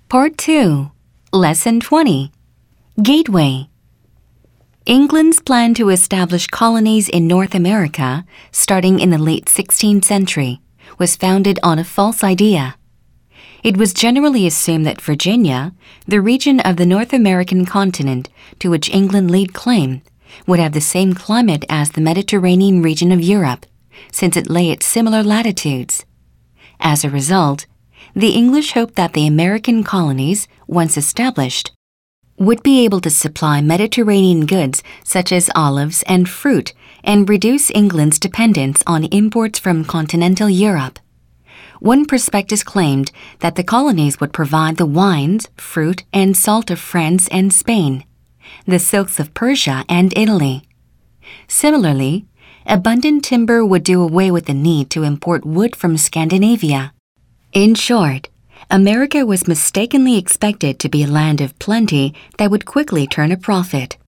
Part 2, Lesson 20, Gateway. England's plan to establish colonies in North America, starting in the late 16th century, was founded on a false idea. It was generally assumed that Virginia, the region of the North American continent to which England laid claim, would have the same climate as the Mediterranean region of Europe, since it lay at similar latitudes. As a result, the English hoped that the American colonies, once established, would be able to supply Mediterranean goods such as olives and fruit and reduce England's dependence on imports from continental Europe. One prospectus claimed that the colonies would provide the wines, fruit, and salt of France and Spain, the silks of Persia and Italy. Similarly, abundant timber would do away with the need to import wood from Scandinavia. In short, America was mistakenly expected to be a land of plenty that would quickly turn a profit.